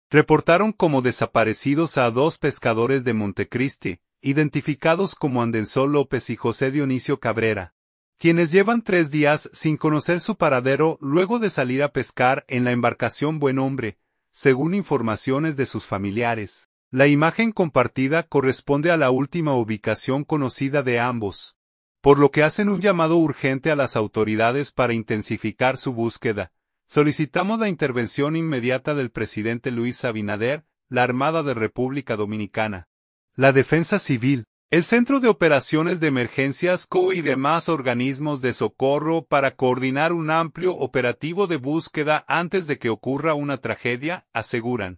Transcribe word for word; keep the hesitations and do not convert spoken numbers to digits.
reportaron como desaparecidos a dos pescadores de Montecristi, identificados como Andensol López y José Dionisio Cabrera, quienes llevan tres días sin conocer su paradero luego de salir a pescar en la embarcación Buen Hombre, según informaciones de sus familiares. La imagen compartida corresponde a la última ubicación conocida de ambos, por lo que hacen un llamado urgente a las autoridades para intensificar su búsqueda. Solicitamos la intervención inmediata del presidente Luis Abinader, la Armada de República Dominicana, la Defensa Civil, el Centro de Operaciones de Emergencias C O I y demás organismos de socorro para coordinar un amplio operativo de búsqueda antes de que ocurra una tragedia, aseguran.